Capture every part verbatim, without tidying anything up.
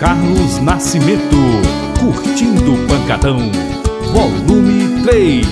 Carlos Nascimento, Curtindo Pancadão, volume três.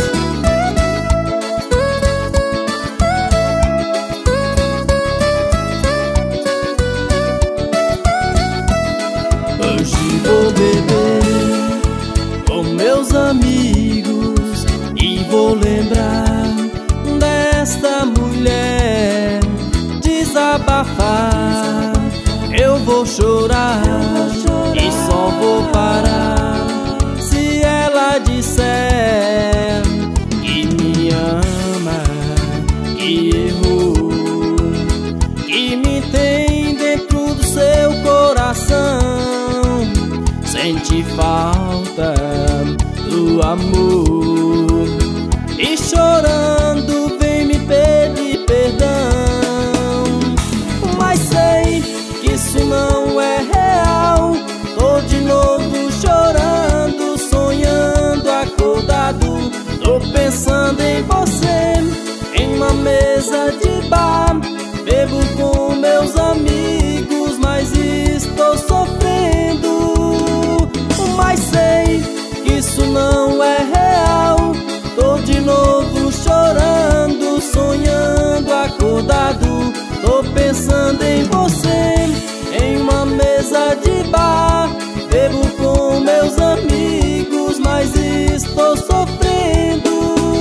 Hoje vou beber com meus amigos e vou lembrar desta mulher, desabafar. Eu vou chorar e só vou parar se ela disser que me ama, que errou, que me tem dentro do seu coração, sente falta do amor e chorando vem me pedir perdão. Mas sei que isso não é real, tô de novo chorando, sonhando acordado, tô pensando em você, em uma mesa de bar, bebo com meus amigos, mas estou sofrendo. Mas sei que isso não é real, tô de novo chorando, sonhando acordado, tô pensando em você, em uma mesa de bar, bebo com meus amigos, mas estou sofrendo.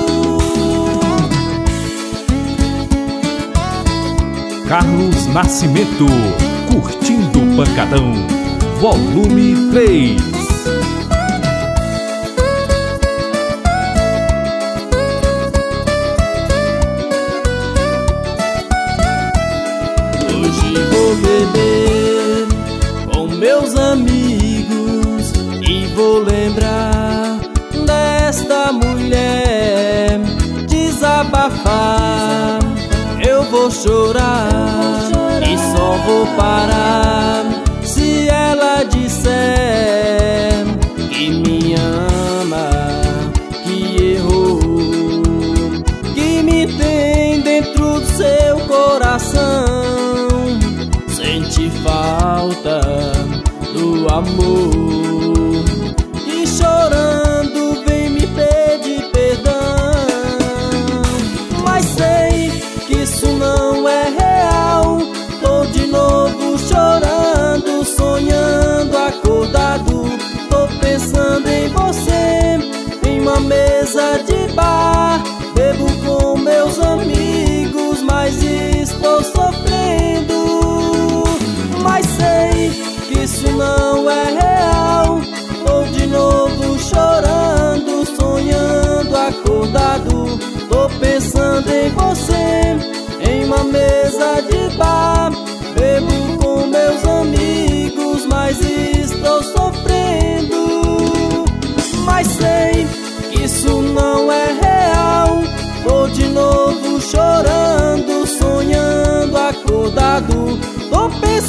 Carlos Nascimento, Curtindo Pancadão, volume três. Hoje vou beber com meus amigos e vou lembrar desta mulher, desabafar. Eu vou chorar e só vou parar se ela disser que me ama, que errou, que me tem dentro do seu coração, sente falta do amor e chorando vem me pedir perdão. Mas sei que isso não é real, tô de novo chorando, sonhando acordado, tô pensando em você, em uma mesa de bar, bebo com meus amigos, mas estou sofrendo. Mas sei que isso não é real, tô de novo chorando, sonhando acordado, tô pensando em você, em uma mesa de bar, bebo com meus amigos, mas estou sofrendo. Mas sei que isso não é real, tô de novo chorando, sonhando acordado, tô pensando